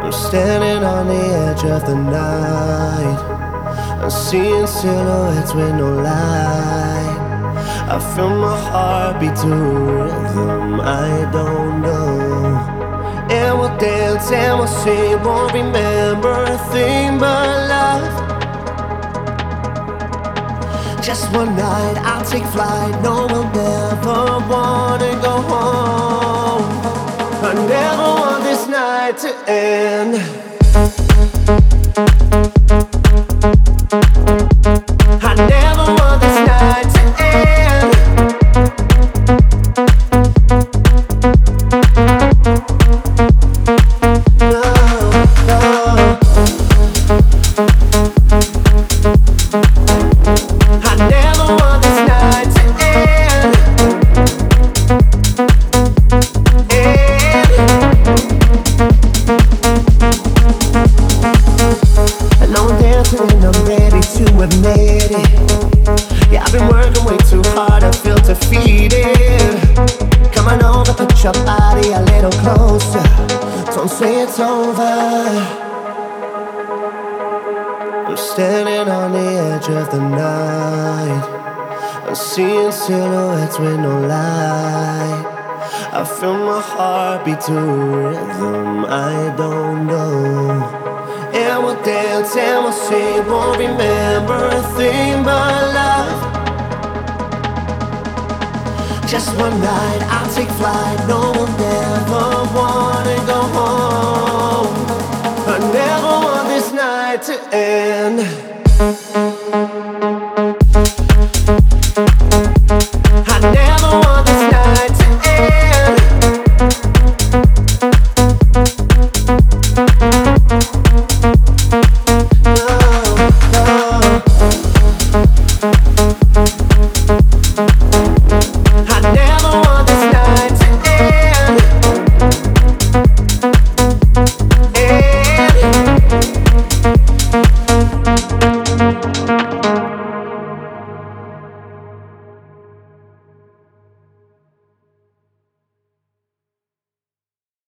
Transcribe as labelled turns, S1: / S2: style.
S1: I'm standing on the edge of the night. I'm seeing silhouettes with no light. I feel my heart beat to a rhythm I don't know. And we'll dance and we'll sing, won't remember a thing but love. Just one night, I'll take flight. No, we'll never wanna go home. I never want this night to end. I never want this night to end. No, no. I never want this night to end. And I'm dancing and I'm ready to admit it. Yeah, I've been working way too hard, I feel defeated. Come on over, put your body a little closer. Don't say it's over. I'm standing on the edge of the night. I'm seeing silhouettes with no light. I feel my heart beat to a rhythm I don't know. And we'll dance and we'll sing, won't remember a thing but love. Just one night, I'll take flight. No, we'll never wanna go home. I never want this night to end.